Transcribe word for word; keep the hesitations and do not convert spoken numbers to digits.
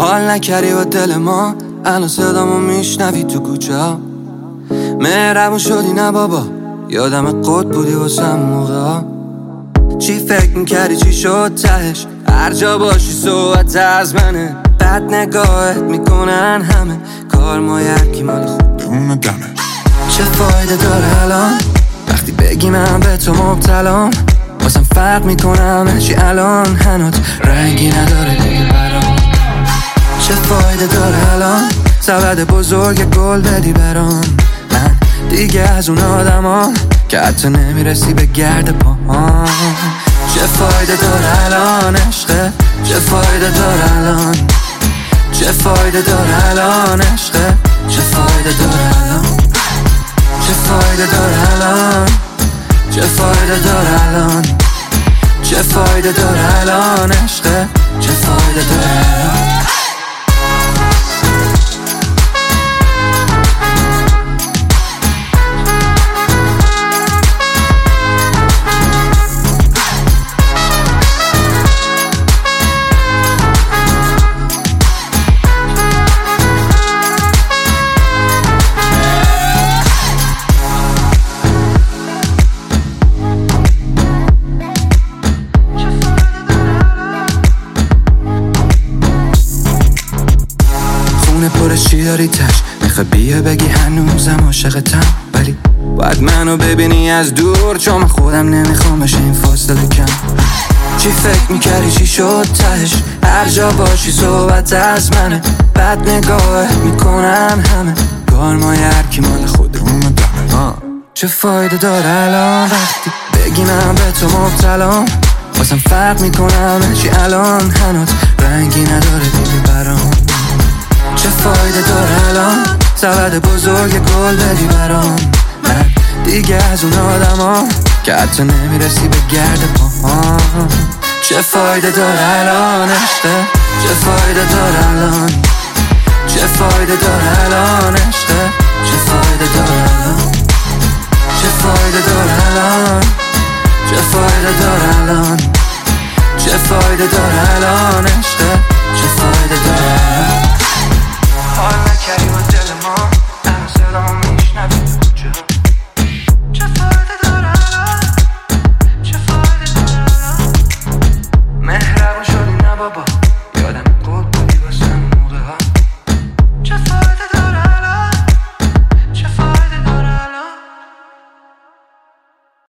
حال نکردی با دل ما، الان صدامو میشنوی تو کوچه ها. مهربون شدی نه بابا، یادم قد بودی واسه همون موقع ها. چی فکر میکردی چی شد تهش؟ هر جا باشی صحبت از منه. بد نگاهت میکنن همه، کار مای هرکی مال خودمون دمه. چه فایده داره الان وقتی بگی من به تو مبتلام؟ واسم فرق میکنم چی الان هنوز رنگی نداره دیگه برام. چه فایده داره الان سبد بزرگ گل بدی برام؟ من دیگه از اون آدمام که حتی نمیرسی به گرد پاهام. چه فایده داره الان عشقه؟ چه فایده داره الان؟ چه فایده داره الان عشقه؟ چه فایده داره الان؟ چه فایده داره الان؟ چه فایده داره الان؟ چه فایده داره الان عشقه؟ چه فایده داره الان؟ پرش چی داری تش؟ میخوای بیا بگی هنوزم عاشقتم، ولی باید منو ببینی از دور، چون من خودم نمیخوام بشه این فاصله کم. چی فکر میکردی چی شد تهش؟ هر جا باشی صحبت از منه. بد نگاهت میکنن همه، کار مای هرکی مال خودمون دمه. چه فایده داره الان وقتی بگی من به تو مبتلام؟ واسم فرق میکنم چی الان هنوز رنگی نداره دیگه برام. چه فایده داره الان سبد بزرگ گل بدی برام؟ من دیگه از اون آدمام که حتی نمیرسی به گرد پاهام. چه فایده داره الان عشقه؟ چه فایده داره الان؟ چه فایده داره الان عشقه؟ چه فایده داره الان؟ چه فایده داره الان؟ چه فایده داره الان؟ چه فایده داره الان عشقه؟